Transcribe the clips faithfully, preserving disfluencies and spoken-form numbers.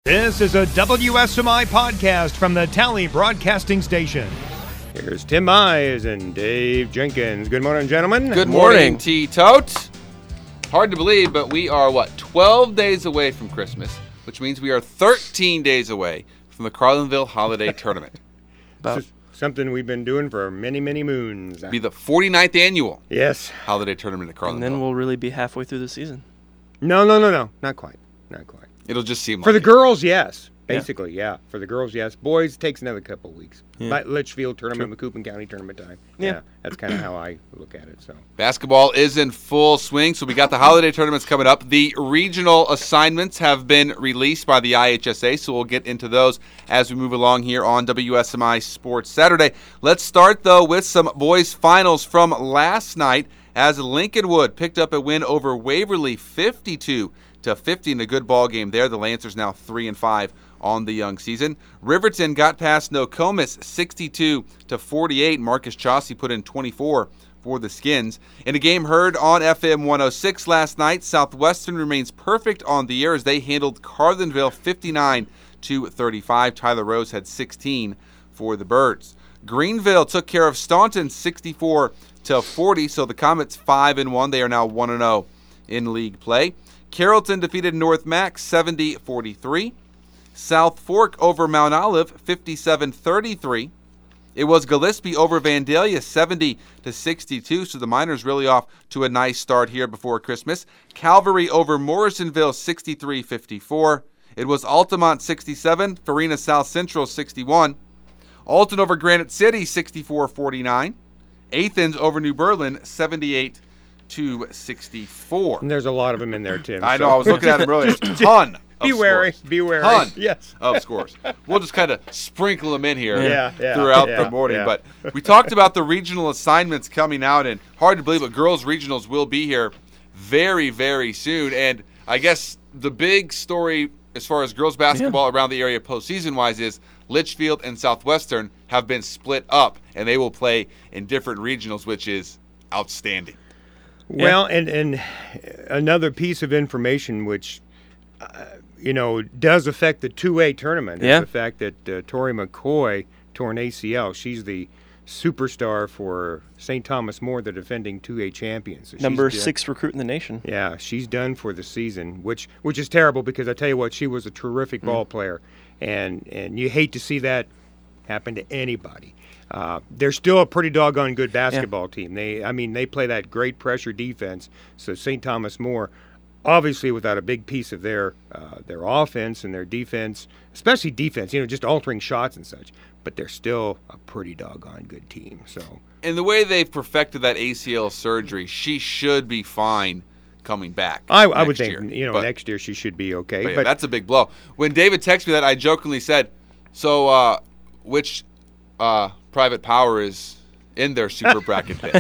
This is a W S M I podcast from the Tally Broadcasting Station. Here's Tim Mize and Dave Jenkins. Good morning, gentlemen. Good morning, T-Tote. Hard to believe, but we are, what, twelve days away from Christmas, which means we are thirteen days away from the Carlinville Holiday Tournament. About something we've been doing for many, many moons. It'll be the forty-ninth annual yes. Holiday Tournament at Carlinville. And then we'll really be halfway through the season. No, no, no, no. Not quite. Not quite. It'll just seem For like the it. girls, yes. Basically, yeah. yeah. For the girls, yes. Boys, takes another couple of weeks. Yeah. Like Litchfield tournament, True. Macoupin County tournament time. Yeah. yeah that's kind of how I look at it. So Basketball is in full swing, so we got the holiday tournaments coming up. The regional assignments have been released by the I H S A, so we'll get into those as we move along here on W S M I Sports Saturday. Let's start, though, with some boys' finals from last night as Lincolnwood picked up a win over Waverly fifty-two to fifty in a good ball game there. The Lancers now three and five on the young season. Riverton got past Nokomis sixty-two to forty-eight. Marcus Chauncey put in twenty-four for the Skins. In a game heard on F M one oh six last night, Southwestern remains perfect on the air as they handled Carlinville fifty-nine to thirty-five. Tyler Rose had sixteen for the Birds. Greenville took care of Staunton sixty-four to forty, so the Comets five and one. They are now one and oh in league play. Carrollton defeated North Mac seventy to forty-three. South Fork over Mount Olive fifty-seven thirty-three. It was Gillespie over Vandalia seventy to sixty-two, so the Miners really off to a nice start here before Christmas. Calvary over Morrisonville sixty-three fifty-four. It was Altamont sixty-seven, Farina South Central sixty-one. Alton over Granite City sixty-four forty-nine. Athens over New Berlin seventy-eight to sixty-four. and there's a lot of them in there, Tim. I so. know, I was looking at them earlier. There's a ton of Be wary. scores. Be wary. Ton Yes. of scores. We'll just kind of sprinkle them in here Yeah, yeah, throughout yeah, the morning. yeah. But we talked about the regional assignments coming out, and hard to believe, but girls' regionals will be here very, very soon. And I guess the big story as far as girls basketball yeah. around the area postseason-wise is Litchfield and Southwestern have been split up, and they will play in different regionals, which is outstanding. Well, yeah. and, and another piece of information which, uh, you know, does affect the two A tournament yeah. is the fact that uh, Tori McCoy tore an A C L. She's the superstar for Saint Thomas More, the defending two A champions. So Number she's, six recruit in the nation. Yeah, she's done for the season, which which is terrible because I tell you what, she was a terrific mm. ball player, and and you hate to see that happen to anybody. Uh, they're still a pretty doggone good basketball yeah. team. They, I mean, they play that great pressure defense. So Saint Thomas More, obviously, without a big piece of their uh, their offense and their defense, especially defense, you know, just altering shots and such. But they're still a pretty doggone good team. So, and the way they've perfected that A C L surgery, she should be fine coming back. I, I would think, year. you know, but, next year she should be okay. But, yeah, but that's a big blow. When David texted me that, I jokingly said, "So, uh, which?" Uh, Private Power is in their super bracket pit.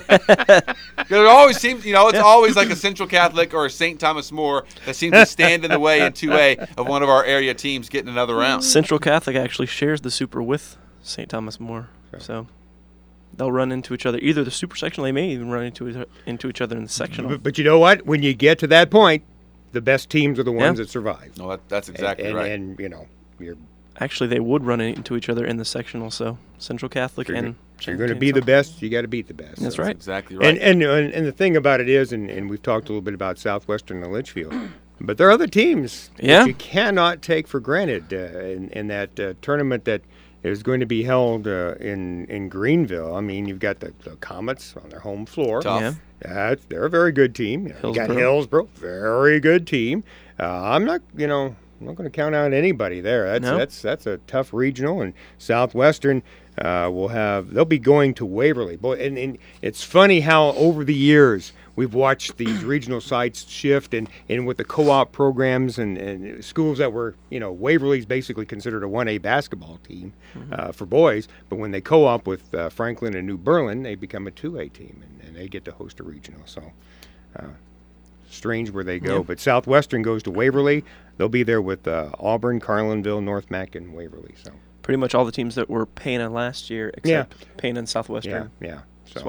It always seems, you know, it's always like a Central Catholic or a Saint Thomas More that seems to stand in the way in two A of one of our area teams getting another round. Central Catholic actually shares the super with Saint Thomas More, sure. so they'll run into each other. Either the super sectional, they may even run into into each other in the sectional. But, but you know what? When you get to that point, the best teams are the ones yeah. that survive. No, that, that's exactly and, right. And, and, you know, you're Actually, they would run into each other in the sectional, so Central Catholic you're, and if you're going to be the best, you got to beat the best. That's so. right. Exactly right. And, and and and the thing about it is, and, and we've talked a little bit about Southwestern and Litchfield, but there are other teams yeah. that you cannot take for granted uh, in, in that uh, tournament that is going to be held uh, in in Greenville. I mean, you've got the, the Comets on their home floor. Tough. Yeah. That's, they're a very good team. You, know, you got Hillsborough. Hillsborough, very good team. Uh, I'm not, you know. I'm not going to count out anybody there. That's no. that's that's a tough regional, and Southwestern uh, will have. They'll be going to Waverly. Boy, and, and it's funny how over the years we've watched these regional sites shift, and, and with the co-op programs and, and schools that were, you know, Waverly's basically considered a one A basketball team mm-hmm. uh, for boys, but when they co-op with uh, Franklin and New Berlin, they become a two A team, and, and they get to host a regional. So. Uh, Strange where they go, yeah. but Southwestern goes to Waverly. They'll be there with uh, Auburn, Carlinville, North Mac, and Waverly. So pretty much all the teams that were Pana last year, except yeah. Pana and Southwestern. Yeah, yeah. So, swap.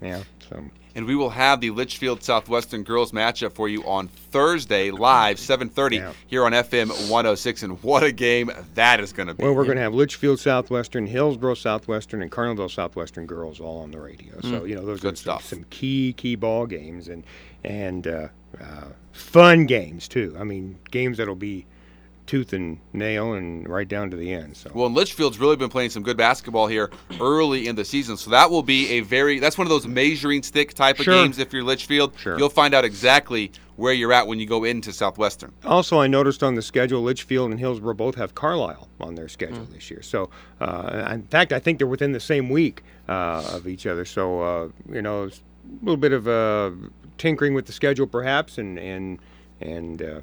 Yeah. So. And we will have the Litchfield Southwestern girls matchup for you on Thursday, live, seven thirty, Yeah. here on F M one oh six. And what a game that is going to be. Well, we're going to have Litchfield Southwestern, Hillsborough Southwestern, and Carlinville Southwestern girls all on the radio. So, you know, those Good are some, stuff. some key, key ball games and, and uh, uh, fun games, too. I mean, games that'll be tooth and nail and right down to the end. So. Well, and Litchfield's really been playing some good basketball here early in the season, so that will be a very – that's one of those measuring stick type of Sure. games if you're Litchfield. Sure. You'll find out exactly where you're at when you go into Southwestern. Also, I noticed on the schedule, Litchfield and Hillsborough both have Carlisle on their schedule mm. this year. So, uh, in fact, I think they're within the same week uh, of each other. So, uh, you know, it's a little bit of uh, tinkering with the schedule, perhaps, and and and uh,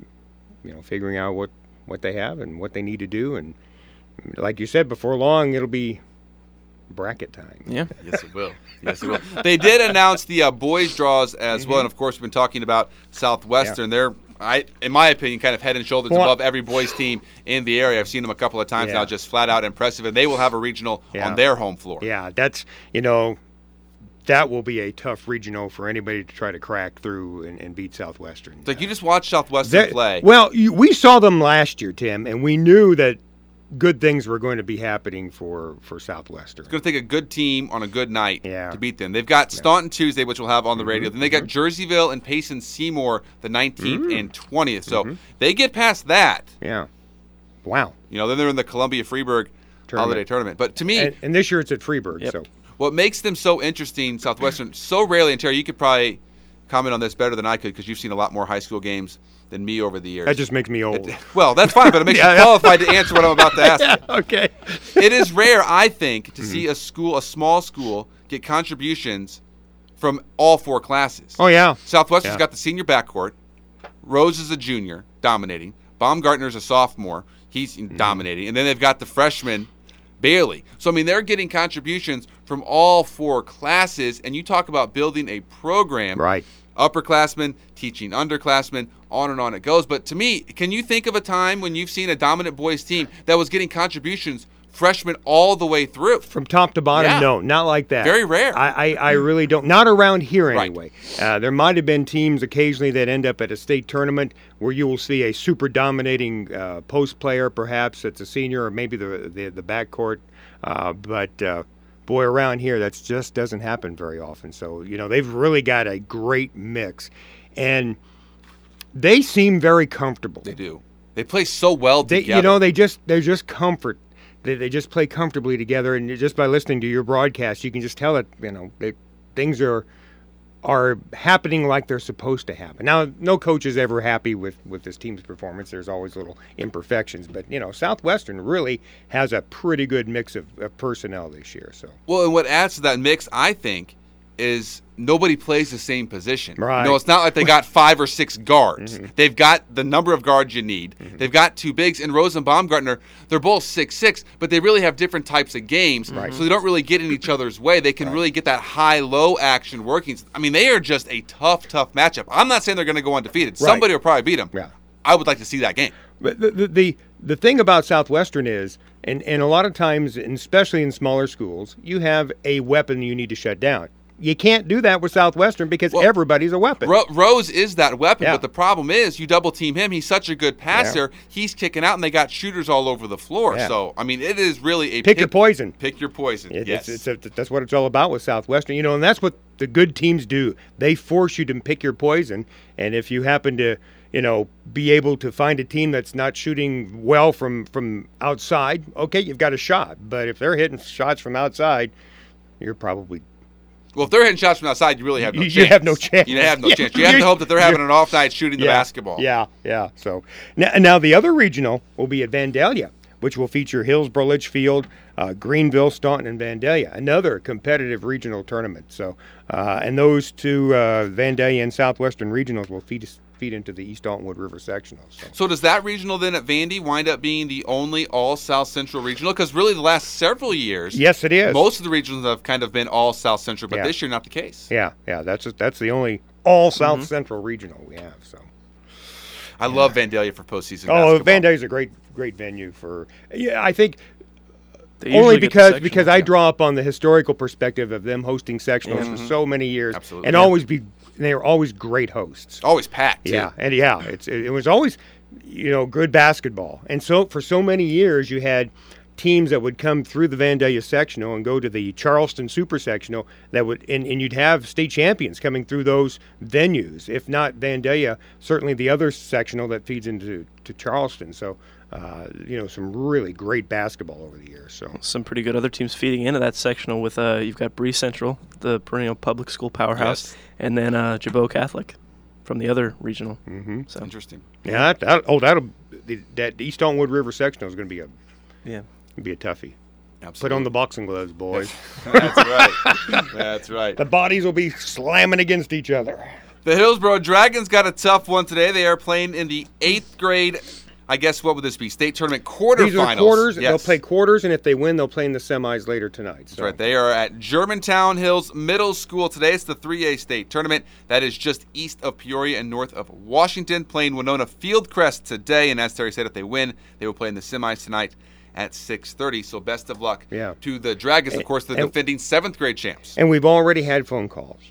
you know, figuring out what, what they have and what they need to do. And like you said, before long, it'll be bracket time. Yeah. Yes, it will. Yes, it will. They did announce the uh, boys' draws as mm-hmm. well, and of course, we've been talking about Southwestern. Yeah. They're, I, in my opinion, kind of head and shoulders well, above every boys' team in the area. I've seen them a couple of times yeah. now, just flat out impressive, and they will have a regional yeah. on their home floor. Yeah, that's, you know, that will be a tough regional for anybody to try to crack through and, and beat Southwestern. It's like you just watched Southwestern that, play. Well, you, we saw them last year, Tim, and we knew that good things were going to be happening for, for Southwestern. It's going to take a good team on a good night yeah. to beat them. They've got Staunton Tuesday, which we'll have on the radio. Mm-hmm. Then they got Jerseyville and Payson Seymour the nineteenth mm-hmm. and twentieth. So mm-hmm. they get past that. Yeah. Wow. You know, then they're in the Columbia Freeburg tournament. Holiday Tournament. But to me... And, and this year it's at Freeburg, yep. so... What makes them so interesting, Southwestern, so rarely, and Terry, you could probably comment on this better than I could because you've seen a lot more high school games than me over the years. That just makes me old. It, well, that's fine, but it makes yeah, you qualified to answer what I'm about to ask. Yeah, okay. It is rare, I think, to mm-hmm. see a school, a small school, get contributions from all four classes. Oh, yeah. Southwestern's yeah. got the senior backcourt. Rose is a junior, dominating. Baumgartner's a sophomore. He's mm-hmm. dominating. And then they've got the freshman, Bailey. So, I mean, they're getting contributions from all four classes, and you talk about building a program. Right. Upperclassmen, teaching underclassmen, on and on it goes. But to me, can you think of a time when you've seen a dominant boys team that was getting contributions freshmen all the way through? From top to bottom, yeah. no, not like that. Very rare. I, I, I really don't. Not around here, Right. anyway. Uh, there might have been teams occasionally that end up at a state tournament where you will see a super dominating uh, post player, perhaps that's a senior, or maybe the the, the backcourt. Uh, but uh, boy, around here, that just doesn't happen very often. So, you know, they've really got a great mix, and they seem very comfortable. They do. They play so well They, together. you know, they just they're just comfort. They, they just play comfortably together, and just by listening to your broadcast, you can just tell that, you know, that things are are happening like they're supposed to happen. Now, no coach is ever happy with, with this team's performance. There's always little imperfections, but, you know, Southwestern really has a pretty good mix of, of personnel this year. So, well, and what adds to that mix, I think, is nobody plays the same position. Right. No, it's not like they got five or six guards. Mm-hmm. They've got the number of guards you need. Mm-hmm. They've got two bigs. And Rose and Baumgartner, they're both six six, but they really have different types of games. Right. So they don't really get in each other's way. They can Right. really get that high-low action workings. I mean, they are just a tough, tough matchup. I'm not saying they're going to go undefeated. Right. Somebody will probably beat them. yeah. I would like to see that game. But the, the the the thing about Southwestern is, and, and a lot of times, and especially in smaller schools, you have a weapon you need to shut down. You can't do that with Southwestern because Well, everybody's a weapon. Ro- Rose is that weapon, Yeah. but the problem is you double team him. He's such a good passer. He's kicking out, and they got shooters all over the floor. Yeah. So, I mean, it is really a Pick your poison. Pick your poison. It- yes. It's, it's a, that's what it's all about with Southwestern. You know, and that's what the good teams do. They force you to pick your poison, and if you happen to, you know, be able to find a team that's not shooting well from, from outside, okay, you've got a shot. But if they're hitting shots from outside, you're probably well, if they're hitting shots from outside, you really have no you, chance. you have no chance. You have no Yeah. chance. You have to hope that they're having an off night shooting the Yeah. basketball. Yeah, yeah. So now, now the other regional will be at Vandalia, which will feature Hillsborough, Litchfield, uh, Greenville, Staunton, and Vandalia. Another competitive regional tournament. So, uh, and those two uh, Vandalia and Southwestern regionals will feed feed into the East Altonwood River sectionals. So. So does that regional then at Vandy wind up being the only all South Central regional? Because really the last several years, Yes, it is. most of the regionals have kind of been all South Central, but Yeah. this year not the case. Yeah, yeah. That's that's the only all South Mm-hmm. Central regional we have. So. I love Vandalia for postseason Oh, basketball. Vandalia's a great, great venue for. Yeah, I think They Only usually get the because sectionals, because I yeah. draw up on the historical perspective of them hosting sectionals Yeah. for so many years, Absolutely. and Yeah. always be they were always great hosts. Always packed, too. Yeah, and yeah, it's it, it was always, you know, good basketball. And so for so many years, you had teams that would come through the Vandalia sectional and go to the Charleston Super Sectional that would, and, and you'd have state champions coming through those venues. If not Vandalia, certainly the other sectional that feeds into to Charleston. So, uh, you know, some really great basketball over the years. So Some pretty good other teams feeding into that sectional with uh, you've got Bree Central, the perennial public school powerhouse, Yes. and then uh, Jabot Catholic from the other regional. Mm-hmm. So Interesting. yeah, that, that, oh, that'll the, that East Altonwood River sectional is going to be a yeah, be a toughie. Absolutely. Put on the boxing gloves, boys. That's right. That's right. The bodies will be slamming against each other. The Hillsboro Dragons got a tough one today. They are playing in the eighth grade, I guess, what would this be? State tournament quarterfinals. These are quarters. Yes. They'll play quarters, and if they win, they'll play in the semis later tonight. That's So. right. They are at Germantown Hills Middle School today. It's the three A state tournament. That is just east of Peoria and north of Washington. Playing Winona Fieldcrest today, and as Terry said, if they win, they will play in the semis tonight at six thirty. So best of luck Yeah. to the Dragons, of course, the and- defending seventh grade champs. And we've already had phone calls.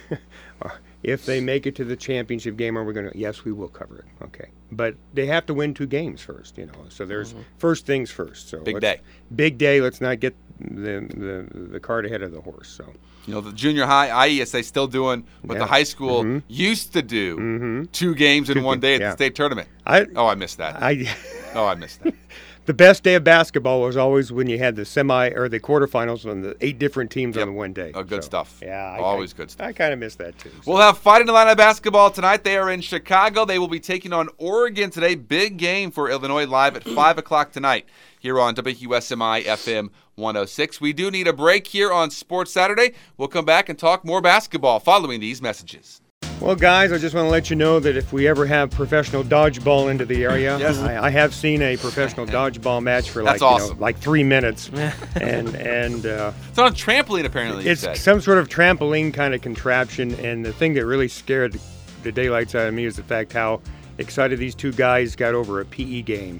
If they make it to the championship game, are we going to? Yes, we will cover it. Okay, but they have to win two games first, you know. So there's first things first. So Big let's- day. Big day. Let's not get the the the cart ahead of the horse. So You know, the junior high I E S A still doing what Yeah. the high school Mhm. used to do, Mhm. two games in Two one ga- day at yeah. the state tournament. I Oh, I missed that. I. Oh, I missed that. The best day of basketball was always when you had the semi or the quarterfinals on the eight different teams Yep. on the one day. Oh, good So, stuff. Yeah, I, Always I, good stuff. I kind of miss that too. so. We'll have Fighting Illini basketball tonight. They are in Chicago. They will be taking on Oregon today. Big game for Illinois live at five o'clock tonight here on W S M I F M one oh six. We do need a break here on Sports Saturday. We'll come back and talk more basketball following these messages. Well, guys, I just want to let you know that if we ever have professional dodgeball into the area, Yes. I, I have seen a professional dodgeball match for like That's you awesome. know, like three minutes, and and uh, It's on a trampoline, apparently, you it's said. some sort of trampoline kind of contraption. And the thing that really scared the, the daylights out of me is the fact how excited these two guys got over a P E game.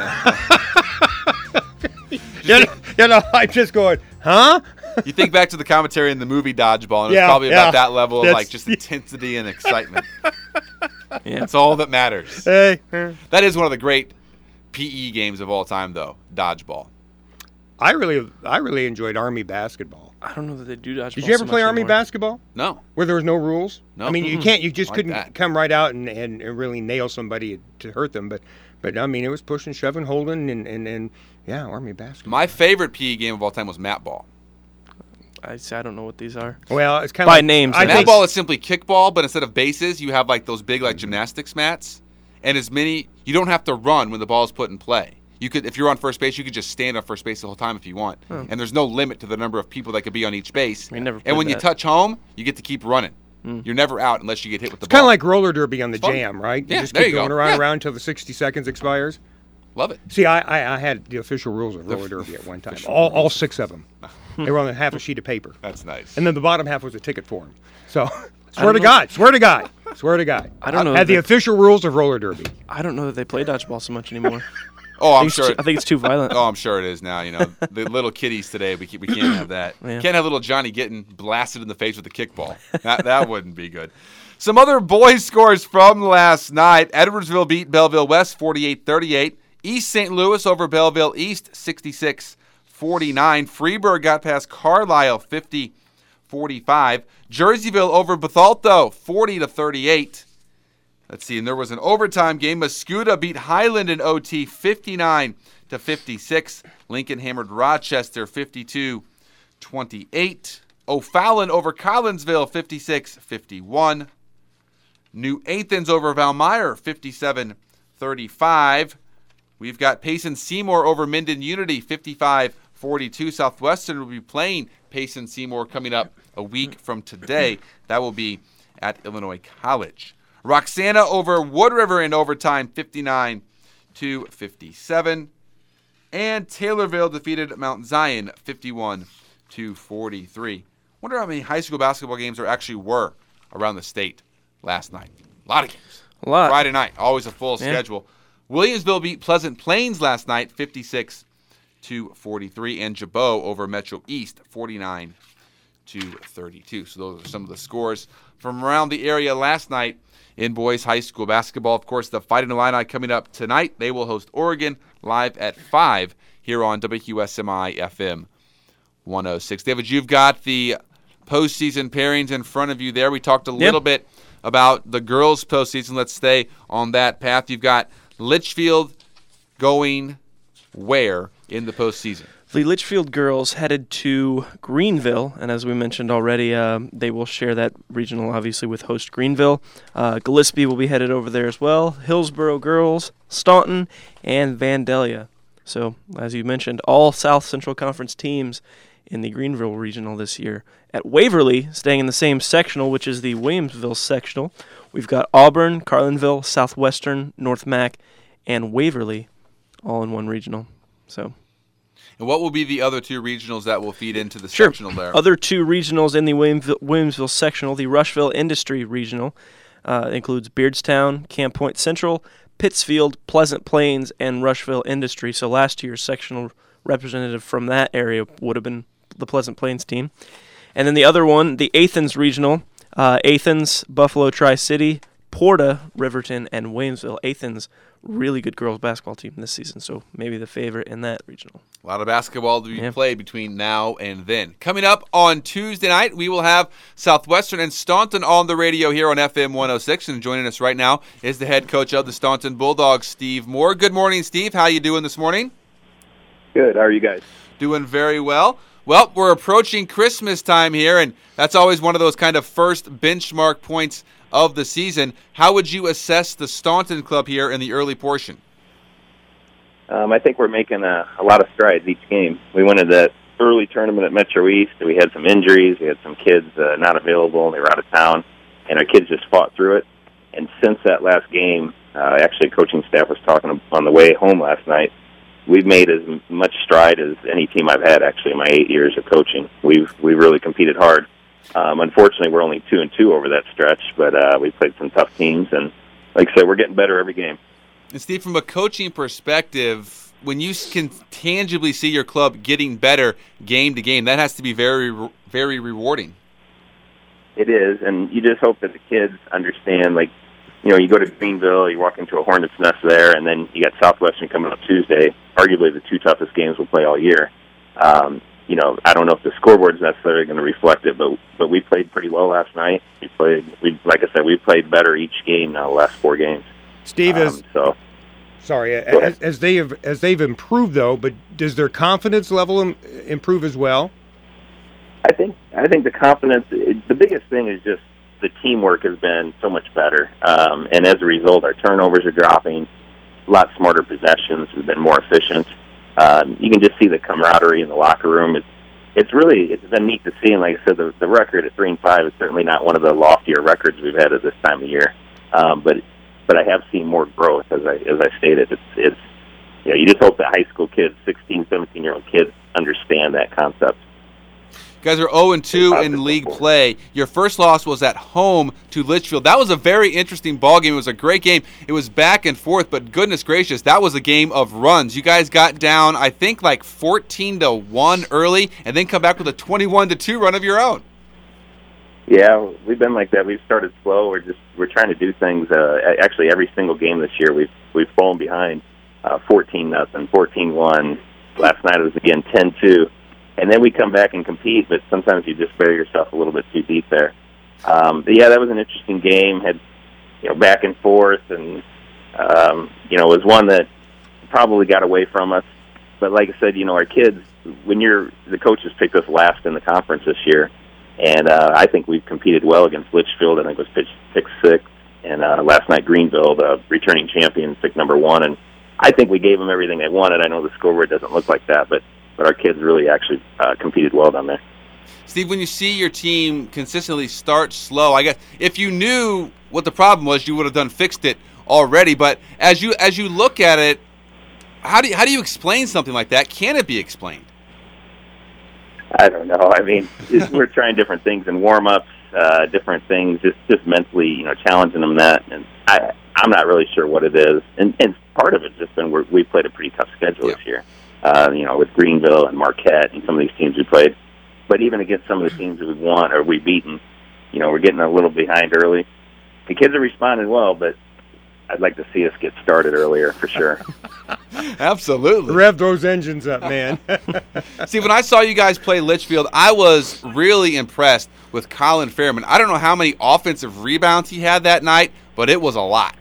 you, know, you know, I'm just going, huh? You think back to the commentary in the movie Dodgeball, and Yeah, it's probably yeah. about that level of That's- like just intensity and excitement. yeah. That's all that matters. Hey, eh. That is one of the great P E games of all time, though. Dodgeball. I really, I really enjoyed Army basketball. I don't know that they do dodgeball. Did you ever so play much Army anymore. basketball? No. Where there was no rules? No. I mean, you can't. You just Like couldn't that. come right out and, and, and really nail somebody to hurt them. But, but I mean, it was pushing, shoving, holding, and, and, and yeah, Army basketball. My favorite P E game of all time was mat ball. I say I don't know what these are. Well, it's kind of By like, names, I then. Mat think, ball is simply kickball, but instead of bases, you have like those big like gymnastics mats, and as many. You don't have to run when the ball is put in play. You could, if you're on first base, you could just stand on first base the whole time if you want, Oh. and there's no limit to the number of people that could be on each base. We never and played when you that. touch home, you get to keep running. Mm. You're never out unless you get hit with the it's kind ball. of like roller derby on the It's fun. jam, right? You Yeah, just there keep you go. going around Yeah. and around until the sixty seconds expires. Love it. See, I, I, I had the official rules of roller derby at one time. All, all six of them. They were on half a sheet of paper. That's nice. And then the bottom half was a ticket form. So, swear don't to know. God, swear to God, swear to God. I don't know Had the that- official rules of roller derby. I don't know that they play dodgeball so much anymore. oh, I I'm think, it's sure. too, I think it's too violent. Oh, I'm sure it is now. You know, the little kiddies today, we, we can't have that. Yeah. Can't have little Johnny getting blasted in the face with a kickball. That that wouldn't be good. Some other boys' scores from last night. Edwardsville beat Belleville West forty-eight thirty-eight. East Saint Louis over Belleville East sixty-six forty-nine. Freeburg got past Carlisle fifty forty-five. Jerseyville over Bethalto forty to thirty-eight. Let's see, and there was an overtime game. Muscuda beat Highland in O T fifty-nine to fifty-six. Lincoln hammered Rochester fifty-two twenty-eight. O'Fallon over Collinsville fifty-six fifty-one. New Athens over Valmeyer fifty-seven thirty-five. We've got Payson Seymour over Minden Unity fifty-five forty-two. Southwestern will be playing Payson Seymour coming up a week from today. That will be at Illinois College. Roxana over Wood River in overtime fifty-nine to fifty-seven. And Taylorville defeated Mount Zion fifty-one to forty-three. Wonder how many high school basketball games there actually were around the state last night. A lot of games. A lot. Friday night, always a full Yeah. schedule. Williamsville beat Pleasant Plains last night, fifty-six to forty-three, and Jabot over Metro East, forty-nine to thirty-two. So those are some of the scores from around the area last night in boys high school basketball. Of course, the Fighting Illini coming up tonight. They will host Oregon live at five here on W Q S M I F M one oh six. David, you've got the postseason pairings in front of you there. We talked a yep. little bit about the girls' postseason. Let's stay on that path. You've got Litchfield going where in the postseason? The Litchfield girls headed to Greenville, and as we mentioned already, uh, they will share that regional, obviously, with host Greenville. Uh, Gillespie will be headed over there as well. Hillsborough girls, Staunton, and Vandalia. So, as you mentioned, all South Central Conference teams in the Greenville regional this year. At Waverly, staying in the same sectional, which is the Williamsville sectional, we've got Auburn, Carlinville, Southwestern, North Mac, and Waverly all in one regional. So. And what will be the other two regionals that will feed into the Sure. sectional there? Other two regionals in the Williamsville, Williamsville sectional, the Rushville Industry Regional, uh, includes Beardstown, Camp Point Central, Pittsfield, Pleasant Plains, and Rushville Industry. So last year's sectional representative from that area would have been the Pleasant Plains team. And then the other one, the Athens Regional, uh, Athens, Buffalo Tri-City, Porta, Riverton, and Williamsville. Athens, really good girls basketball team this season, so maybe the favorite in that regional. A lot of basketball to be Yeah. played between now and then. Coming up on Tuesday night, we will have Southwestern and Staunton on the radio here on F M one oh six. And joining us right now is the head coach of the Staunton Bulldogs, Steve Moore. Good morning, Steve. How you doing this morning? Good. How are you guys? Doing very well. Well, we're approaching Christmas time here, and that's always one of those kind of first benchmark points of the season. How would you assess the Staunton club here in the early portion? Um, I think we're making a, a lot of strides each game. We went to that early tournament at Metro East. We had some injuries. We had some kids uh, not available, and they were out of town, and our kids just fought through it. And since that last game, uh, actually coaching staff was talking on the way home last night, we've made as much stride as any team I've had, actually, in my eight years of coaching. We've we've really competed hard. Um, unfortunately, we're only two and two over that stretch, but uh, we played some tough teams, and like I said, we're getting better every game. And Steve, from a coaching perspective, when you can tangibly see your club getting better game to game, that has to be very, very rewarding. It is, and you just hope that the kids understand, like, you know, you go to Greenville, you walk into a hornet's nest there, and then you got Southwestern coming up Tuesday, arguably the two toughest games we'll play all year. Um, you know, I don't know if the scoreboard's necessarily going to reflect it, but but we played pretty well last night. We played, we like I said, we played better each game now, the last four games. Steve, um, as so sorry, as, as they have as they've improved though, but does their confidence level im- improve as well? I think I think the confidence. It, the biggest thing is just the teamwork has been so much better, um, and as a result, our turnovers are dropping. A lot smarter possessions. We've been more efficient. Um, you can just see the camaraderie in the locker room. It's it's really it's been neat to see. And like I said, the, the record at three and five is certainly not one of the loftier records we've had at this time of year. Um, but but I have seen more growth, as I as I stated. It's it's you know, you just hope that high school kids, sixteen, seventeen year old kids, understand that concept. You guys are oh and two in league play. Your first loss was at home to Litchfield. That was a very interesting ball game. It was a great game. It was back and forth, but goodness gracious, that was a game of runs. You guys got down, I think, like fourteen to one early, and then come back with a twenty-one to two run of your own. Yeah, we've been like that. We've started slow. We're just we're trying to do things. Uh, actually, every single game this year, we've we've fallen behind, uh, fourteen nothing, fourteen one. Last night it was again ten two. And then we come back and compete, but sometimes you just bury yourself a little bit too deep there. Um, but yeah, that was an interesting game. Had you know back and forth, and um, you know it was one that probably got away from us. But like I said, you know our kids, when you're the coaches picked us last in the conference this year, and uh, I think we've competed well against Litchfield. I think it was pitched six six, and uh, last night Greenville, the returning champions, picked number one, and I think we gave them everything they wanted. I know the scoreboard doesn't look like that, but. But our kids really actually uh, competed well down there. Steve, when you see your team consistently start slow, I guess if you knew what the problem was, you would have done fixed it already. But as you as you look at it, how do you, how do you explain something like that? Can it be explained? I don't know. I mean, we're trying different things in warm-ups, uh, different things, just just mentally, you know, challenging them that. And I I'm not really sure what it is. And, and part of it's just been we're, we played a pretty tough schedule yeah. this year. uh, you know, with Greenville and Marquette and some of these teams we played. But even against some of the teams that we've won or we've beaten, you know, we're getting a little behind early. The kids are responding well, but I'd like to see us get started earlier for sure. Absolutely. Rev those engines up, man. See, when I saw you guys play Litchfield, I was really impressed with Colin Fairman. I don't know how many offensive rebounds he had that night, but it was a lot.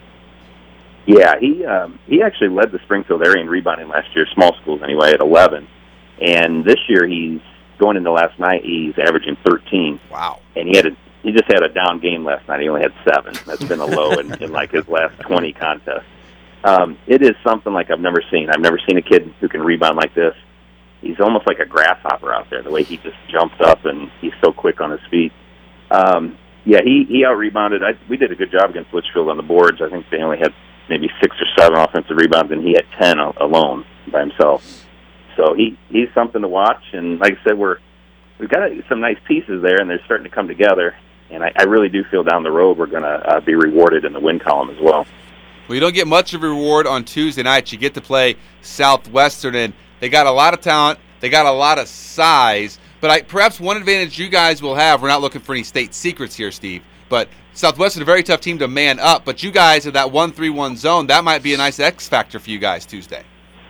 Yeah, he um, he actually led the Springfield area in rebounding last year, small schools anyway, at eleven. And this year he's going into last night, he's averaging thirteen. Wow. And he had a he just had a down game last night. He only had seven. That's been a low in, in like his last twenty contests. Um, it is something like I've never seen. I've never seen a kid who can rebound like this. He's almost like a grasshopper out there, the way he just jumps up and he's so quick on his feet. Um, yeah, he, he out-rebounded. I, we did a good job against Litchfield on the boards. I think they only had maybe six or seven offensive rebounds, and he had ten alone by himself. So he, he's something to watch. And like I said, we're, we've got some nice pieces there, and they're starting to come together. And I, I really do feel down the road we're going to uh, be rewarded in the win column as well. Well, you don't get much of a reward on Tuesday night. You get to play Southwestern, and they got a lot of talent. They got a lot of size. But I, perhaps one advantage you guys will have, we're not looking for any state secrets here, Steve, but Southwestern, a very tough team to man up. But you guys in that one three one zone, that might be a nice X factor for you guys Tuesday.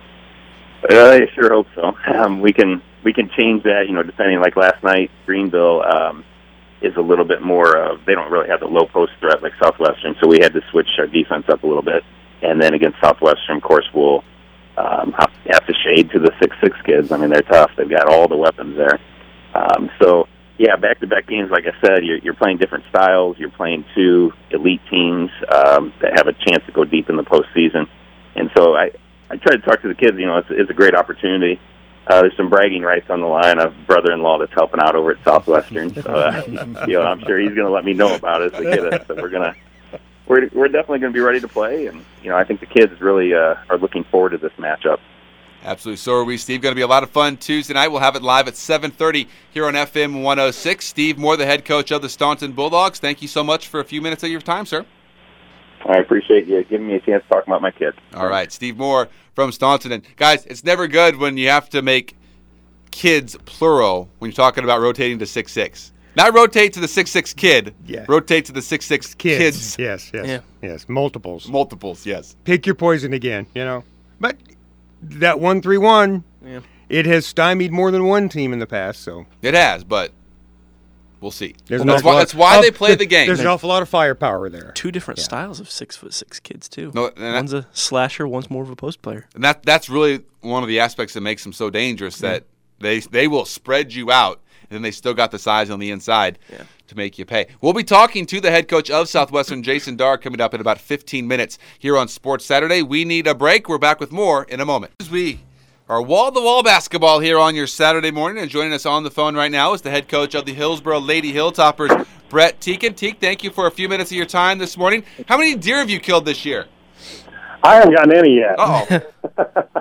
Uh, I sure hope so. Um, we can we can change that, you know, depending. Like last night, Greenville um, is a little bit more of, they don't really have the low post threat like Southwestern, so we had to switch our defense up a little bit. And then against Southwestern, of course, we'll um, have to shade to the six six kids. I mean, they're tough. They've got all the weapons there. Um, so, yeah, back-to-back games, like I said, you're, you're playing different styles. You're playing two elite teams um, that have a chance to go deep in the postseason. And so I, I try to talk to the kids. You know, it's, it's a great opportunity. Uh, there's some bragging rights on the line. I have a brother-in-law that's helping out over at Southwestern. So, uh, you know, I'm sure he's going to let me know about it as they get us. So we're going to, we're we're definitely going to be ready to play. And, you know, I think the kids really uh, are looking forward to this matchup. Absolutely. So are we, Steve. Going to be a lot of fun Tuesday night. We'll have it live at seven thirty here on F M one oh six. Steve Moore, the head coach of the Staunton Bulldogs. Thank you so much for a few minutes of your time, sir. I appreciate you giving me a chance to talk about my kids. All right. Steve Moore from Staunton. And, guys, it's never good when you have to make kids plural when you're talking about rotating to six six. Not rotate to the six six kid. Yeah. Rotate to the six six Kids. kids. Yes, yes, Yeah. yes. Multiples. Multiples, yes. Pick your poison again, you know. But that one three one, Yeah. it has stymied more than one team in the past, so. It has, but we'll see. There's Well, an that's, awful why, lot- that's why oh, they play the game. There's an awful lot of firepower there. Two different Yeah. styles of six foot six kids too. No, and that- One's a slasher, one's more of a post player. And that that's really one of the aspects that makes them so dangerous, that they they will spread you out, and then they still got the size on the inside Yeah. to make you pay. We'll be talking to the head coach of Southwestern, Jason Darr, coming up in about fifteen minutes here on Sports Saturday. We need a break. We're back with more in a moment. As we are wall-to-wall basketball here on your Saturday morning, and joining us on the phone right now is the head coach of the Hillsboro Lady Hilltoppers, Brett Teakin. Teak, thank you for a few minutes of your time this morning. How many deer have you killed this year? I haven't gotten any yet. Oh,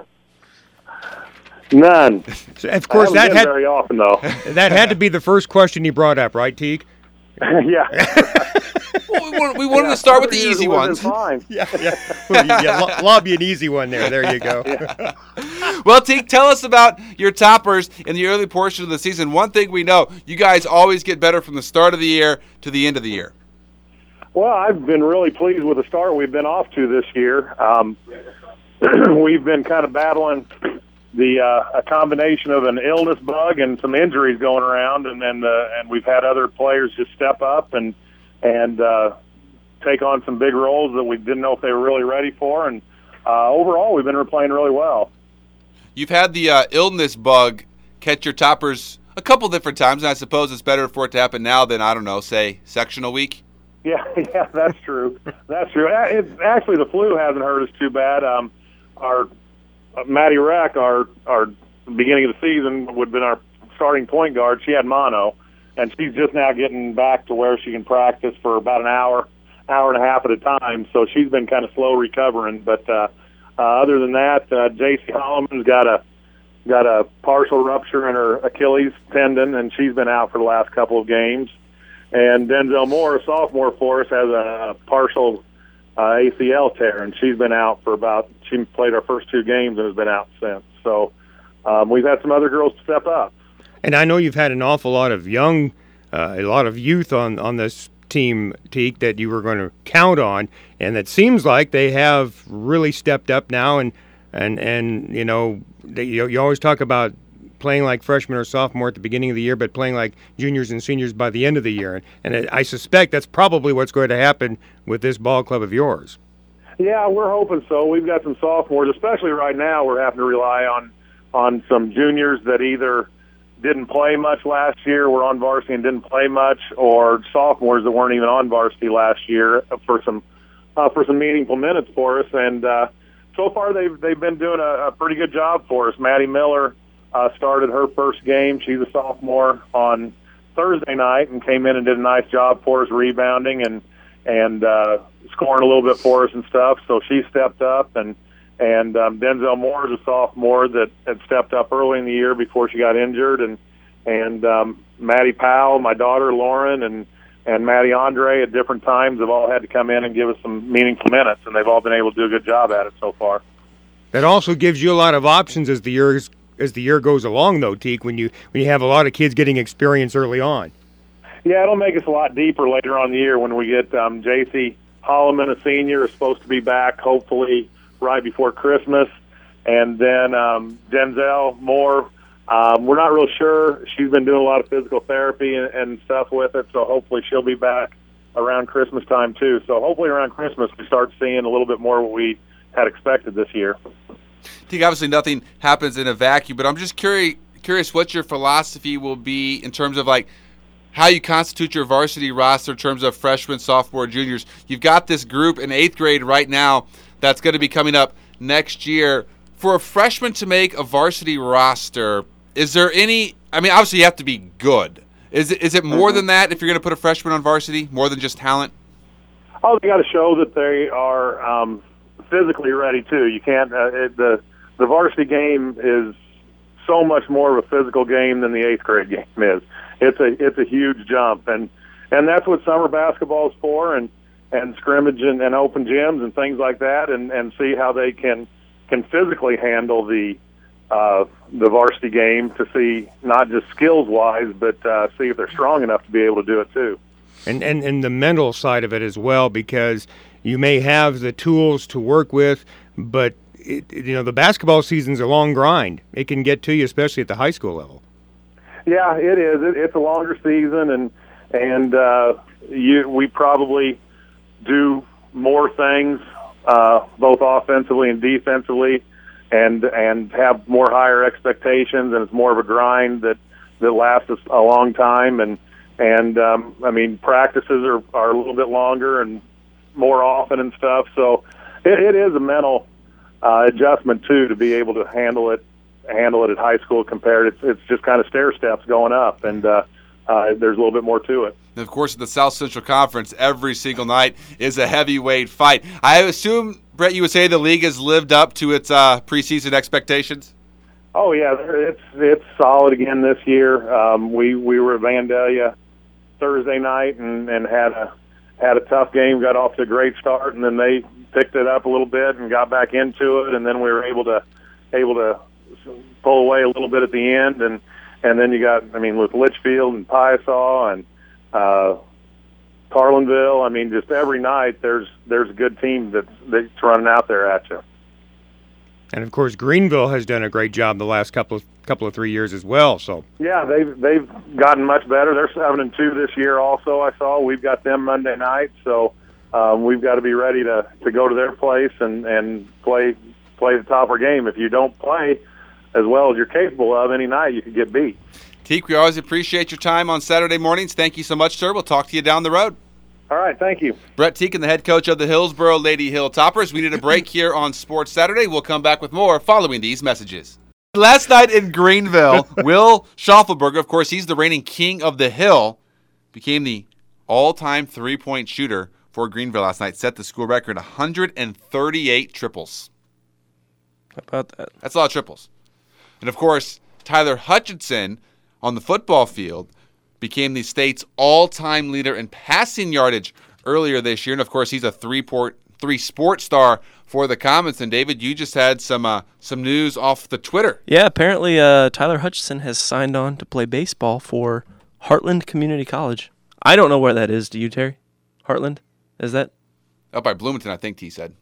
None. So, of course, I that haven't had been very often, though. that had to be the first question he brought up, right, Teague? yeah. well, we wanted, we wanted Yeah, to start with the years easy it would've been ones. Fine. Yeah, yeah. Well, yeah lo- lob you an easy one there. There you go. Well, Teak, tell us about your toppers in the early portion of the season. One thing we know, you guys always get better from the start of the year to the end of the year. Well, I've been really pleased with the start we've been off to this year. Um, we've been kind of battling the uh, a combination of an illness bug and some injuries going around, and then uh, and we've had other players just step up and and uh, take on some big roles that we didn't know if they were really ready for. And uh, overall, we've been playing really well. You've had the uh, illness bug catch your toppers a couple different times, and I suppose it's better for it to happen now than, I don't know, say, sectional week? Yeah, yeah, that's true. That's true. It, actually, the flu hasn't hurt us too bad. Um, our uh, Maddie Reck, our our beginning of the season, would have been our starting point guard. She had mono, and she's just now getting back to where she can practice for about an hour, hour and a half at a time. So she's been kind of slow recovering. But uh, uh, other than that, uh, J C Holloman's got a got a partial rupture in her Achilles tendon, and she's been out for the last couple of games. And Denzel Moore, a sophomore for us, has a partial uh, A C L tear, and she's been out for about, she played our first two games and has been out since. So um, we've had some other girls step up. And I know you've had an awful lot of young, uh, a lot of youth on, on this team, Teak, that you were going to count on, and it seems like they have really stepped up now. And and and you know, they, you, you always talk about playing like freshmen or sophomore at the beginning of the year, but playing like juniors and seniors by the end of the year. And, and I suspect that's probably what's going to happen with this ball club of yours. Yeah, we're hoping so. We've got some sophomores, especially right now. We're having to rely on on some juniors that either didn't play much last year, were on varsity and didn't play much, or sophomores that weren't even on varsity last year for some uh, for some meaningful minutes for us. And uh, so far, they've they've been doing a, a pretty good job for us. Maddie Miller uh, started her first game. She's a sophomore on Thursday night and came in and did a nice job for us, rebounding and and uh, scoring a little bit for us and stuff. So she stepped up, and and um, Denzel Moore is a sophomore that had stepped up early in the year before she got injured, and and um, Maddie Powell, my daughter Lauren, and and Maddie Andre at different times have all had to come in and give us some meaningful minutes, and they've all been able to do a good job at it so far. That also gives you a lot of options as the years as the year goes along, though, Teak, when you when you have a lot of kids getting experience early on. Yeah, it'll make us a lot deeper later on in the year when we get um, J C Holloman, a senior, is supposed to be back hopefully right before Christmas, and then um, Denzel Moore. Um, we're not real sure. She's been doing a lot of physical therapy and, and stuff with it, so hopefully she'll be back around Christmas time too. So hopefully around Christmas we start seeing a little bit more what we had expected this year. I think obviously nothing happens in a vacuum, but I'm just curious, curious what your philosophy will be in terms of like how you constitute your varsity roster in terms of freshmen, sophomore, juniors. You've got this group in eighth grade right now that's going to be coming up next year. For a freshman to make a varsity roster, is there any – I mean, obviously you have to be good. Is it, is it more than that if you're going to put a freshman on varsity, more than just talent? Oh, they got to show that they are um, physically ready too. You can't uh, – it, the the varsity game is so much more of a physical game than the eighth grade game is. It's a it's a huge jump, and and that's what summer basketball is for, and and scrimmage and, and open gyms and things like that, and, and see how they can can physically handle the uh, the varsity game to see not just skills wise, but uh, see if they're strong enough to be able to do it too. And, and and the mental side of it as well, because you may have the tools to work with, but it, you know the basketball season's a long grind. It can get to you, especially at the high school level. Yeah, it is. It, it's a longer season, and and uh, you we probably do more things, uh, both offensively and defensively, and and have more higher expectations, and it's more of a grind that that lasts us a long time. And and um, I mean, practices are, are a little bit longer and more often and stuff. So it, it is a mental uh, adjustment too to be able to handle it. handle it at high school compared. It's it's just kind of stair steps going up, and uh, uh, there's a little bit more to it. And of course, at the South Central Conference, every single night is a heavyweight fight. I assume, Brett, you would say the league has lived up to its uh, preseason expectations? Oh yeah, it's it's solid again this year. Um, we we were at Vandalia Thursday night and, and had a had a tough game. Got off to a great start, and then they picked it up a little bit and got back into it, and then we were able to able to. pull away a little bit at the end, and and then you got, I mean, with Litchfield and Piasaw and uh, Carlinville, I mean, just every night there's there's a good team that's that's running out there at you. And of course, Greenville has done a great job the last couple of couple of three years as well. So yeah, they've they've gotten much better. They're seven and two this year. Also, I saw we've got them Monday night, so um, we've got to be ready to, to go to their place and, and play play the top of our game. If you don't play as well as you're capable of any night, you could get beat. Teak, we always appreciate your time on Saturday mornings. Thank you so much, sir. We'll talk to you down the road. All right, thank you. Brett Teak, the head coach of the Hillsboro Lady Hilltoppers. We need a break here on Sports Saturday. We'll come back with more following these messages. Last night in Greenville, Will Schaufelberger, of course, he's the reigning king of the Hill, became the all-time three-point shooter for Greenville last night, set the school record one hundred thirty-eight triples. How about that? That's a lot of triples. And, of course, Tyler Hutchinson on the football field became the state's all-time leader in passing yardage earlier this year. And, of course, he's a three-point three sports star for the Comets. And David, you just had some uh, some news off the Twitter. Yeah, apparently uh, Tyler Hutchison has signed on to play baseball for Heartland Community College. I don't know where that is. Do you, Terry? Heartland? Is that? Up by Bloomington, I think T said.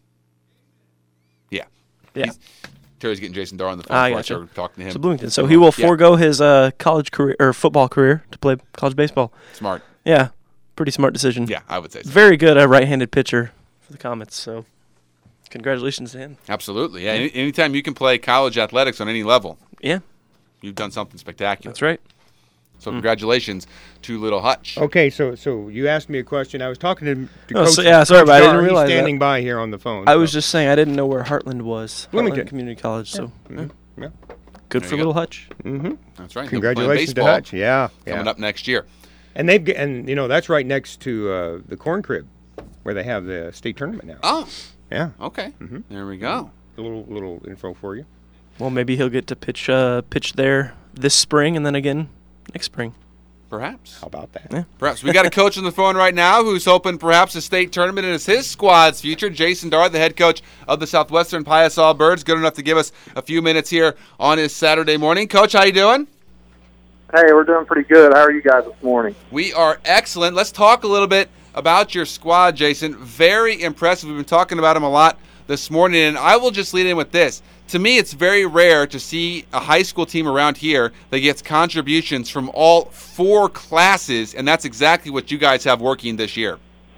Yeah. Yeah. He's, Terry's getting Jason Darr on the phone Ah, before I gotcha. started talking to him. So Bloomington. So he will Yeah. forego his uh, college career or football career to play college baseball. Smart. Yeah, pretty smart decision. Yeah, I would say so. Very good uh, right-handed pitcher for the Comets. So congratulations to him. Absolutely. Yeah. Any, anytime you can play college athletics on any level, Yeah, you've done something spectacular. that's right. So congratulations to little Hutch. Okay, so so you asked me a question. I was talking to, to Oh, Coach. so- yeah, sorry, Coach but I didn't Darr. He's realize standing by here on the phone. I was so. just saying I didn't know where Heartland was. Bloomington. Heartland Community College. So yeah. Yeah. Good There for you go. little Hutch. Mm-hmm. That's right. He'll be playing Congratulations to baseball Hutch. Yeah, yeah. coming up next year. And they've g- and you know that's right next to uh, the Corn Crib, where they have the state tournament now. Oh, Yeah, okay. Mhm. There we go. a little little info for you. Well, maybe he'll get to pitch uh, pitch there this spring and then again next spring. Perhaps. How about that? Yeah. Perhaps. We got a coach on the phone right now who's hoping perhaps a state tournament is his squad's future. Jason Darr, the head coach of the Southwestern Piasol Birds, good enough to give us a few minutes here on his Saturday morning. Coach, how you doing? Hey, we're doing pretty good. How are you guys this morning? We are excellent. Let's talk a little bit about your squad, Jason. Very impressive. We've been talking about him a lot this morning, and I will just lead in with this. To me, it's very rare to see a high school team around here that gets contributions from all four classes, and that's exactly what you guys have working this year.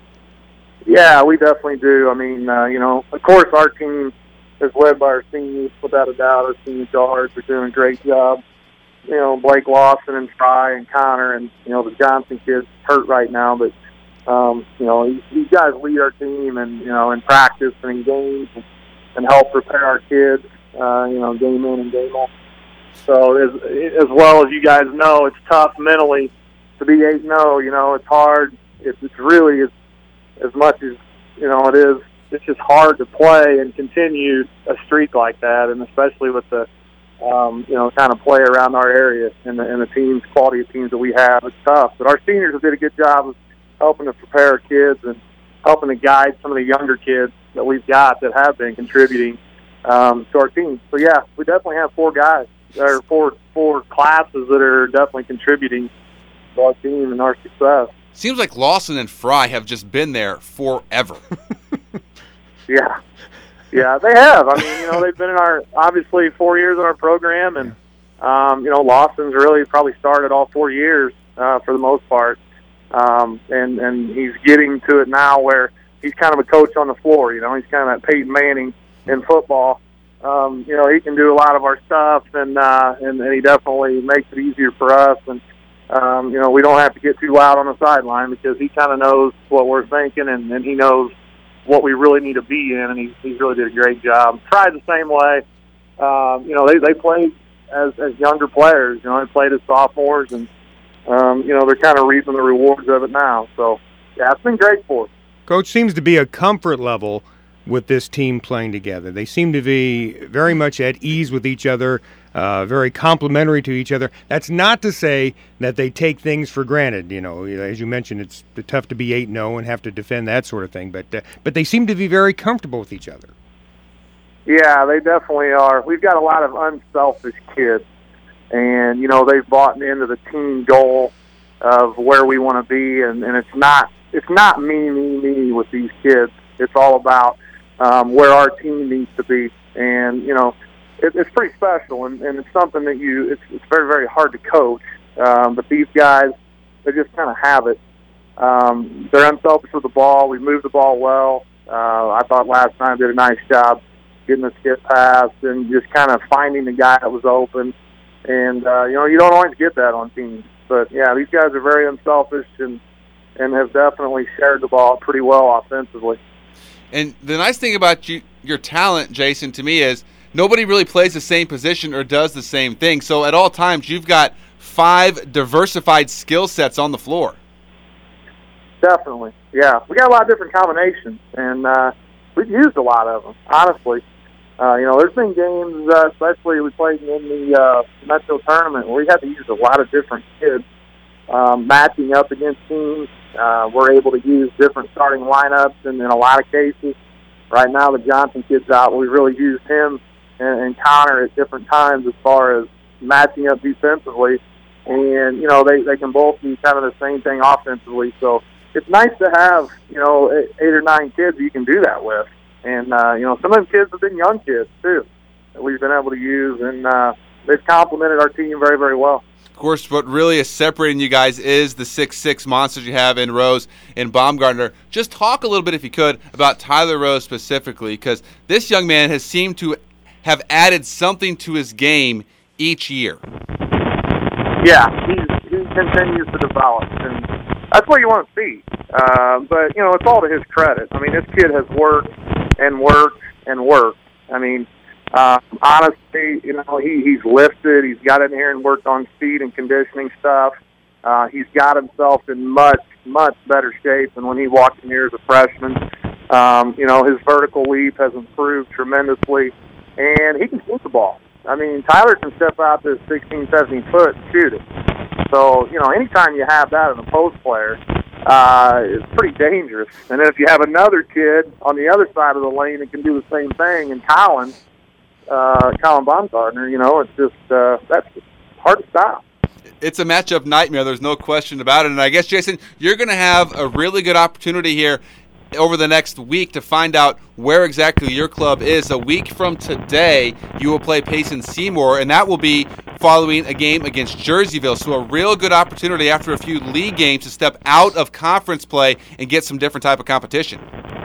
Yeah, we definitely do. I mean, uh, you know, of course our team is led by our seniors, without a doubt. Our senior guards are doing a great job. You know, Blake Lawson and Fry and Connor and, you know, the Johnson kids hurt right now, but, um, you know, these, these guys lead our team and, you know, in practice and in games and, and help prepare our kids, uh, you know, game in and game out. So as, as well as you guys know, it's tough mentally to be eight and oh, you know, it's hard. It's, it's really as, as much as, you know, it is, it's just hard to play and continue a streak like that, and especially with the, um, you know, kind of play around our area and the, and the teams, quality of teams that we have. It's tough. But our seniors have did a good job of helping to prepare our kids and helping to guide some of the younger kids that we've got that have been contributing um, to our team. So, yeah, we definitely have four guys, or four, four classes that are definitely contributing to our team and our success. Seems like Lawson and Fry have just been there forever. Yeah. Yeah, they have. I mean, you know, they've been in our, obviously, four years in our program, and, um, you know, Lawson's really probably started all four years uh, for the most part. Um, and, and he's getting to it now where he's kind of a coach on the floor, you know. He's kind of that Peyton Manning in football. Um, you know, he can do a lot of our stuff, and, uh, and, and he definitely makes it easier for us. And, um, you know, we don't have to get too loud on the sideline because he kind of knows what we're thinking, and, and he knows what we really need to be in, and he's, he's really did a great job. Tried the same way. Um, you know, they, they played as, as younger players. You know, they played as sophomores, and, um, you know, they're kind of reaping the rewards of it now. So, yeah, it's been great for us. Coach, seems to be a comfort level with this team playing together. They seem to be very much at ease with each other, uh, very complimentary to each other. That's not to say that they take things for granted. You know, as you mentioned, it's tough to be eight and oh and have to defend that sort of thing. But uh, but they seem to be very comfortable with each other. Yeah, they definitely are. We've got a lot of unselfish kids, and, you know, they've bought into the team goal of where we want to be, and, and it's not it's not me, me, me with these kids. It's all about um, where our team needs to be, and, you know, it, it's pretty special, and, and it's something that you it's, it's very, very hard to coach, um, but these guys, they just kind of have it. Um, they're unselfish with the ball. We move the ball well. Uh, I thought last time did a nice job getting the skip pass and just kind of finding the guy that was open. And, uh, you know, you don't always get that on teams. But, yeah, these guys are very unselfish and, and have definitely shared the ball pretty well offensively. And the nice thing about you, your talent, Jason, to me is nobody really plays the same position or does the same thing. So at all times, you've got five diversified skill sets on the floor. Definitely, yeah. We got a lot of different combinations, and uh, we've used a lot of them, honestly. Uh, you know, there's been games, uh, especially we played in the uh, Metro tournament, where we had to use a lot of different kids um, matching up against teams. Uh, we're able to use different starting lineups, and in a lot of cases, right now the Johnson kid's out. We really used him and, and Connor at different times as far as matching up defensively. And, you know, they, they can both be kind of the same thing offensively. So it's nice to have, you know, eight or nine kids you can do that with. And, uh, you know, some of them kids have been young kids, too, that we've been able to use. And uh, they've complemented our team very, very well. Of course, what really is separating you guys is the six six monsters you have in Rose and Baumgartner. Just talk a little bit, if you could, about Tyler Rose specifically, because this young man has seemed to have added something to his game each year. Yeah, he's, he continues to develop, and that's what you want to see. Uh, but, you know, it's all to his credit. I mean, this kid has worked and worked and worked. I mean, Uh, honestly, you know, he, he's lifted. He's got in here and worked on speed and conditioning stuff. Uh, he's got himself in much, much better shape than when he walked in here as a freshman. Um, you know, his vertical leap has improved tremendously, and he can shoot the ball. I mean, Tyler can step out to sixteen, seventeen foot and shoot it. So, you know, anytime you have that in a post player, uh, it's pretty dangerous. And then if you have another kid on the other side of the lane that can do the same thing, and Colin, Uh, Colin Baumgartner, you know, it's just, uh, that's hard to stop. It's a matchup nightmare. There's no question about it. And I guess, Jason, you're going to have a really good opportunity here over the next week to find out where exactly your club is. A week from today, you will play Payson Seymour, and that will be following a game against Jerseyville. So a real good opportunity after a few league games to step out of conference play and get some different type of competition.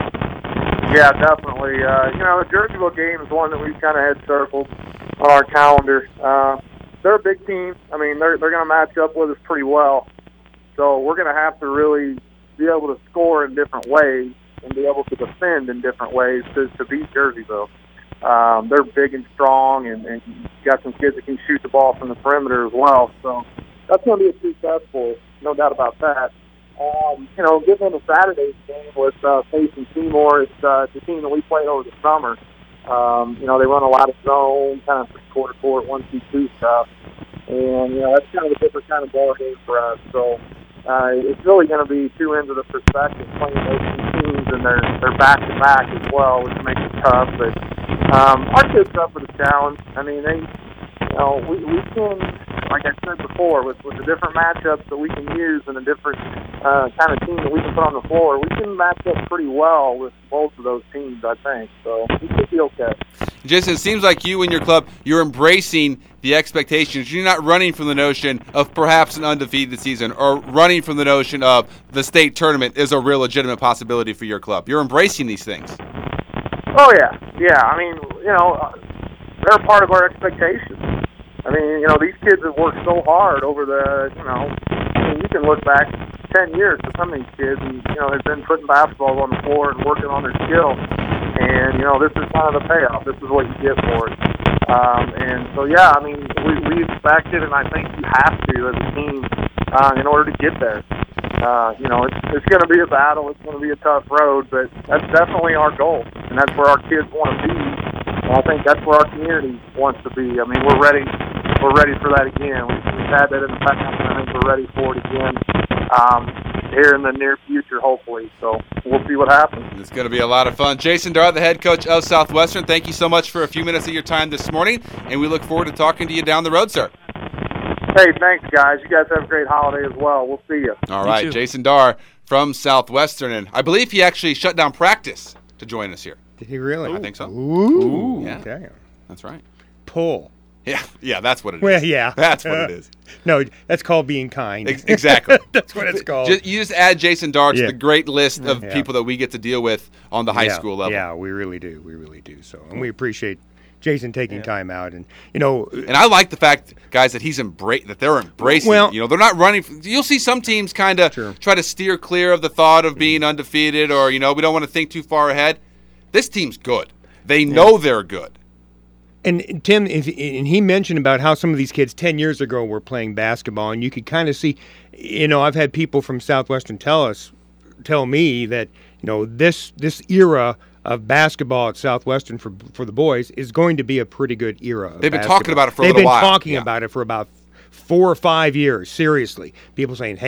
Yeah, definitely. Uh, you know, the Jerseyville game is one that we've kind of had circled on our calendar. Uh, they're a big team. I mean, they're they're going to match up with us pretty well. So we're going to have to really be able to score in different ways and be able to defend in different ways to, to beat Jerseyville. Um, they're big and strong, and, and got some kids that can shoot the ball from the perimeter as well. So that's going to be a true test for us, no doubt about that. Um, you know, getting into Saturday's game with uh, Payson Seymour, it's uh, the team that we played over the summer. Um, you know, they run a lot of zone, kind of quarter court, one, two, two stuff. And, you know, that's kind of a different kind of ball game for us. So uh, it's really going to be two ends of the perspective, playing those two teams, and they're, they're back-to-back as well, which makes it tough. But um, our kids up for the challenge. I mean, they, you know, we, we can, like I said before, with, with the different matchups that we can use and the different uh, kind of team that we can put on the floor, we can match up pretty well with both of those teams, I think. So we should be okay. Jason, it seems like you and your club, you're embracing the expectations. You're not running from the notion of perhaps an undefeated season or running from the notion of the state tournament is a real legitimate possibility for your club. You're embracing these things. Oh, yeah. Yeah, I mean, you know, they're a part of our expectations. I mean, you know, these kids have worked so hard over the, you know, I mean, you can look back ten years for some of these kids, and, you know, they've been putting basketball on the floor and working on their skill. And, you know, this is kind of the payoff. This is what you get for it. Um, and so, yeah, I mean, we, we expect it, and I think you have to as a team uh, in order to get there. Uh, you know, it's, it's going to be a battle. It's going to be a tough road, but that's definitely our goal, and that's where our kids want to be. And I think that's where our community wants to be. I mean, we're ready. We're ready for that again. We've, we've had that in the past, and I think we're ready for it again um, here in the near future, hopefully. So we'll see what happens. It's going to be a lot of fun. Jason Darr, the head coach of Southwestern, thank you so much for a few minutes of your time this morning, and we look forward to talking to you down the road, sir. Hey, thanks, guys. You guys have a great holiday as well. We'll see you. All right, you Jason Darr from Southwestern, and I believe he actually shut down practice to join us here. Did he really? I think so. Ooh. Ooh. Yeah. Damn. That's right. Pull. Yeah, yeah, that's what it is. Well, yeah. That's what it is. No, that's called being kind. Ex- exactly. That's what it's called. Just, you just add Jason Darr to Yeah. the great list of Yeah. people that we get to deal with on the high yeah, school level. Yeah, we really do. We really do. So, and we appreciate Jason taking time out, and you know, And I like the fact, guys, that he's embra- that they're embracing Well- it. You know, they're not running. You'll see some teams kind of Sure. try to steer clear of the thought of being undefeated, or, you know, we don't want to think too far ahead. This team's good. They know they're good. And Tim, if, and he mentioned about how some of these kids ten years ago were playing basketball, and you could kind of see, you know, I've had people from Southwestern tell us, tell me that, you know, this this era of basketball at Southwestern for for the boys is going to be a pretty good era. of They've been basketball. talking about it for a They've little been while. talking Yeah. about it for about four or five years. Seriously, people saying, "Hey,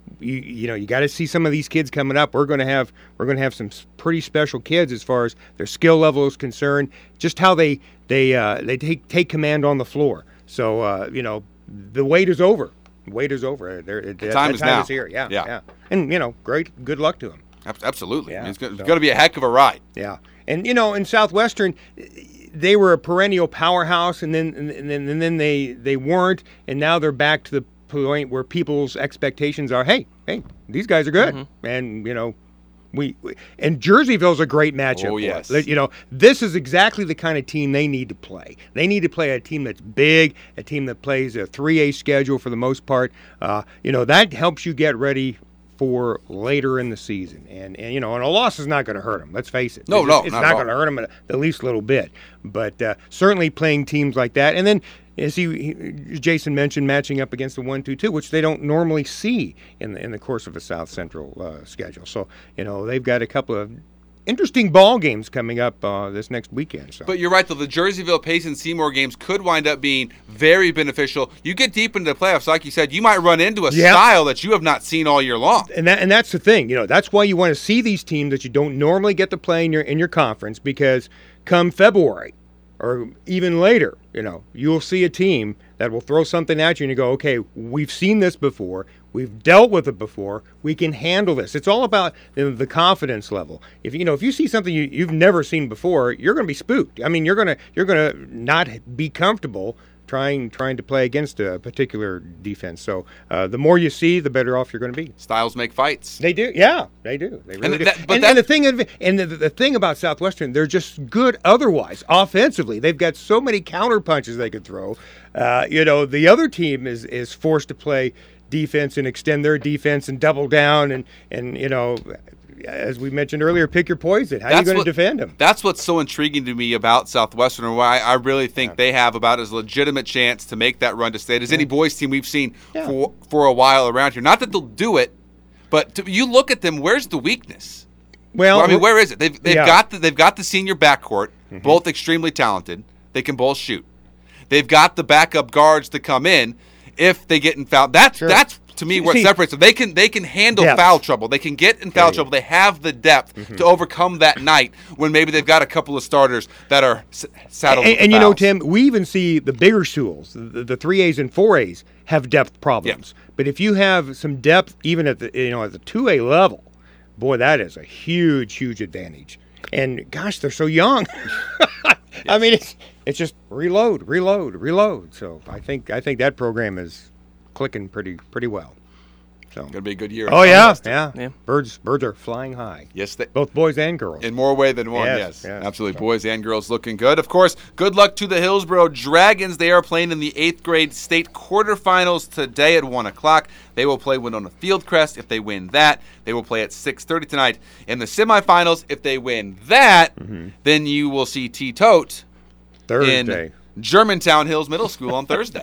you, you know, you got to see some of these kids coming up. We're going to have we're going to have some pretty special kids as far as their skill level is concerned. Just how they they uh, they take take command on the floor. So uh, you know, the wait is over. The wait is over. There, the that, time that is time now. is here. Yeah, Yeah. yeah. And you know, great. Good luck to them. Absolutely. Yeah, I mean, it's going so- to be a heck of a ride. Yeah, and you know, in Southwestern, they were a perennial powerhouse, and then and then and then they they weren't, and now they're back to the point where people's expectations are, hey, hey, these guys are good, Mm-hmm. and you know, we, we and Jerseyville's a great matchup. Oh, for yes. us. You know, this is exactly the kind of team they need to play. They need to play a team that's big, a team that plays a three A schedule for the most part. Uh, you know, that helps you get ready for later in the season, and and you know, and a loss is not going to hurt them. Let's face it. No, it's, no, it's not not, at going to all. hurt them the least little bit. But uh, certainly playing teams like that, and then as he, he Jason mentioned, matching up against the one two two, which they don't normally see in the in the course of a South Central uh, schedule. So you know, they've got a couple of interesting ball games coming up uh, this next weekend. So. But you're right, though. The Jerseyville, Payson, Seymour games could wind up being very beneficial. You get deep into the playoffs, like you said, you might run into a Yeah. style that you have not seen all year long. And that and that's the thing, you know, that's why you want to see these teams that you don't normally get to play in your in your conference, because come February or even later, you know, you'll see a team that will throw something at you and you go, okay, we've seen this before, we've dealt with it before, we can handle this. It's all about the, the confidence level. If you know, if you see something you, you've never seen before, you're going to be spooked. I mean, you're going to you're going to not be comfortable trying trying to play against a particular defense. So uh, the more you see, the better off you're going to be. Styles make fights. They do, yeah, they do. They really And do. that- but and, that- and the thing, of- and the, the thing about Southwestern, they're just good otherwise, offensively. They've got so many counter punches they could throw. Uh, you know, the other team is is forced to play defense and extend their defense and double down, and and you know, as we mentioned earlier, pick your poison. How are you That's going to what- defend them? That's what's so intriguing to me about Southwestern, and why I really think they have about as legitimate chance to make that run to state as any boys team we've seen Yeah. for for a while around here. Not that they'll do it, but to, you look at them. Where's the weakness? Well, Well, I mean, where is it? They've, they've Yeah. got the, they've got the senior backcourt, both extremely talented. They can both shoot. They've got the backup guards to come in if they get in foul. That's Sure. that's to me what See- separates them. They can they can handle Depth. foul trouble. They can get in foul There you trouble. They have the depth to overcome that night when maybe they've got a couple of starters that are s- saddled. And, with and the you know, fouls. Tim, we even see the bigger schools, the, the three A's and four A's, have depth problems. But if you have some depth, even at the you know at the two A level, boy, that is a huge, huge advantage. And gosh, they're so young. I mean, it's it's just reload, reload, reload. So I think I think that program is clicking pretty pretty well. So. Gonna be a good year. Oh yeah, Southwestern. yeah, Yeah. Birds birds are flying high, Yes, they, both boys and girls. in more way than one, Yes, yes. yes. Absolutely. Boys and girls looking good. Of course, good luck to the Hillsboro Dragons. They are playing in the eighth grade state quarterfinals today at one o'clock. They will play Winona Fieldcrest. If they win that, they will play at six thirty tonight. In the semifinals, if they win that, then you will see T Tote Thursday. in Germantown Hills Middle School on Thursday.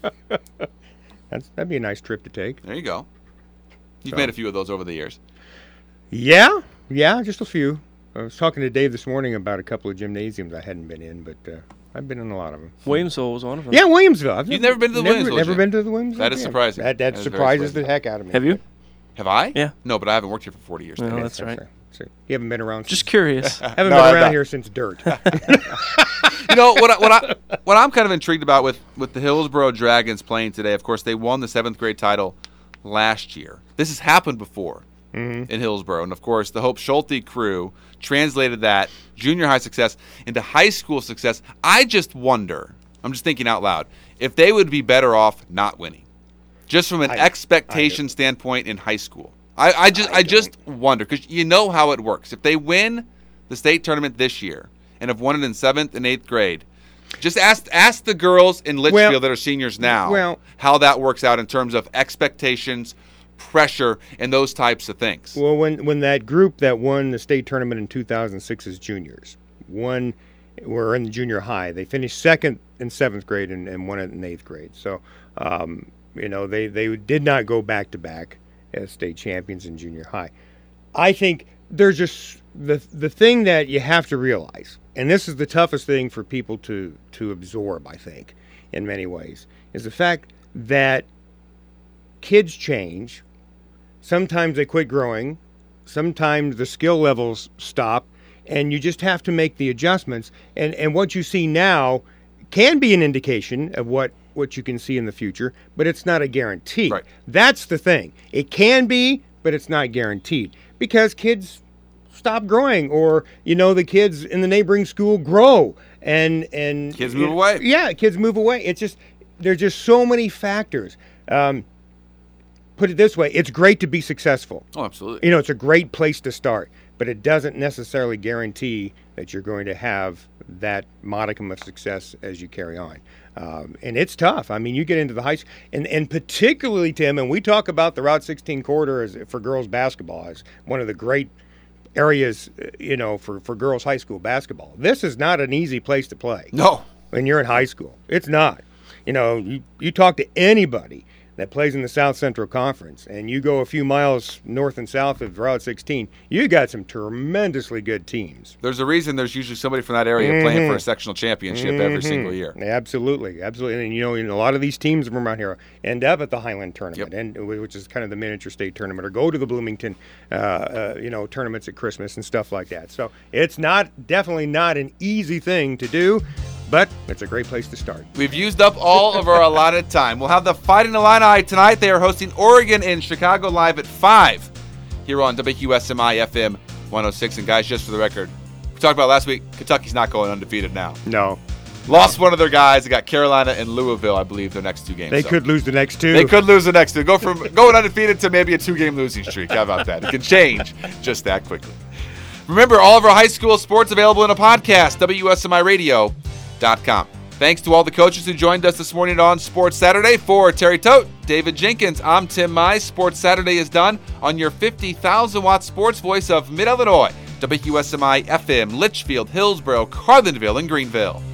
That's, that'd be a nice trip to take. There you go. You've So- made a few of those over the years. Yeah, yeah, just a few. I was talking to Dave this morning about a couple of gymnasiums I hadn't been in, but uh, I've been in a lot of them. Williamsville was one of them. Yeah, Williamsville. I've You've never been to the never, Williamsville Never gym? been to the Williamsville. That is gym. surprising. That, that, That is very surprises surprising. the heck out of me. Have you? Have I? Yeah. No, but I haven't worked here for forty years. No, Yeah, that's right. So you haven't been around. Just since, curious. haven't No, been I've around not. here since dirt. You know what? I, what I what I'm kind of intrigued about with with the Hillsboro Dragons playing today. Of course, they won the seventh grade title last year. This has happened before in Hillsboro, and of course, the Hope Schulte crew translated that junior high success into high school success. I just wonder. I'm just thinking out loud if they would be better off not winning, just from an I- expectation standpoint in high school. I, I just I I, just wonder because you know how it works. If they win the state tournament this year and have won it in seventh and eighth grade, just ask ask the girls in Litchfield Well- that are seniors now well- how that works out in terms of expectations, pressure, and those types of things. Well, when when that group that won the state tournament in two thousand six as juniors, won, were in the junior high. They finished second in seventh grade and, and won it in eighth grade. So, um, you know, they, they did not go back to back as state champions in junior high. I think there's just the the thing that you have to realize, and this is the toughest thing for people to to absorb, I think, in many ways, is the fact that kids change. sometimes they quit growing, sometimes the skill levels stop, and you just have to make the adjustments. And and what you see now can be an indication of what, what you can see in the future, but it's not a guarantee. Right. That's the thing. It can be, but it's not guaranteed because kids stop growing, or you know the kids in the neighboring school grow, and and Kids move away. Yeah, kids move away. It's just there's just so many factors. Um, put it this way: it's great to be successful. Oh, absolutely. You know, it's a great place to start, but it doesn't necessarily guarantee that you're going to have that modicum of success as you carry on. Um, and it's tough. I mean, you get into the high school, and, and particularly, Tim, and we talk about the Route sixteen corridor as, for girls basketball as one of the great areas, you know, for, for girls high school basketball. This is not an easy place to play. No. When you're in high school. It's not. You know, you, you talk to anybody that plays in the South Central Conference, and you go a few miles north and south of Route sixteen, you got some tremendously good teams. There's a reason there's usually somebody from that area mm-hmm. playing for a sectional championship mm-hmm. every single year. Absolutely, absolutely. And, you know, and a lot of these teams from around here end up at the Highland Tournament, yep. and which is kind of the miniature state tournament, or go to the Bloomington, uh, uh, you know, tournaments at Christmas and stuff like that. So it's not, definitely not an easy thing to do, but it's a great place to start. We've used up all of our allotted time. We'll have the Fighting Illini tonight. They are hosting Oregon in Chicago live at five here on W Q S M I F M one oh six. And guys, just for the record, we talked about last week, Kentucky's not going undefeated now. No. Lost one of their guys. They got Carolina and Louisville, I believe, their next two games. They so. could lose the next two. They could lose the next two. Go from going undefeated to maybe a two-game losing streak. How about that? It can change just that quickly. Remember, all of our high school sports available in a podcast, W S M I radio dot com. Thanks to all the coaches who joined us this morning on Sports Saturday. For Terry Tote, David Jenkins, I'm Tim Mize. Sports Saturday is done on your fifty thousand watt sports voice of Mid-Illinois, W S M I F M, Litchfield, Hillsboro, Carlinville, and Greenville.